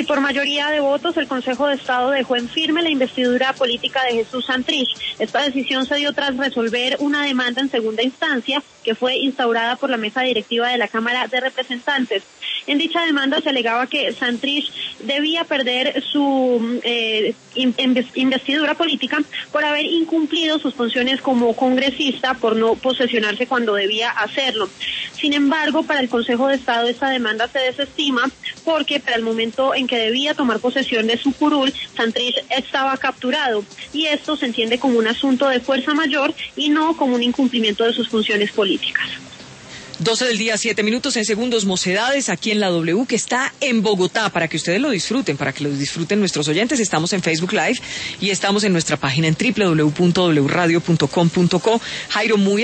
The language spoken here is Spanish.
por mayoría de votos, el Consejo de Estado dejó en firme la investidura política de Jesús Santrich. Esta decisión se dio tras resolver una demanda en segunda instancia que fue instaurada por la mesa directiva de la Cámara de Representantes. En dicha demanda se alegaba que Santrich debía perder su investidura política por haber incumplido sus funciones como congresista, por no posesionarse cuando debía hacerlo. Sin embargo, para el Consejo de Estado esta demanda se desestima porque para el momento en que debía tomar posesión de su curul, Santrich estaba capturado, y esto se entiende como un asunto de fuerza mayor y no como un incumplimiento de sus funciones políticas. 12 del día, 7 minutos en Segundos Mocedades, aquí en la W, que está en Bogotá, para que ustedes lo disfruten, para que lo disfruten nuestros oyentes. Estamos en Facebook Live y estamos en nuestra página en www.wradio.com.co. Jairo, muy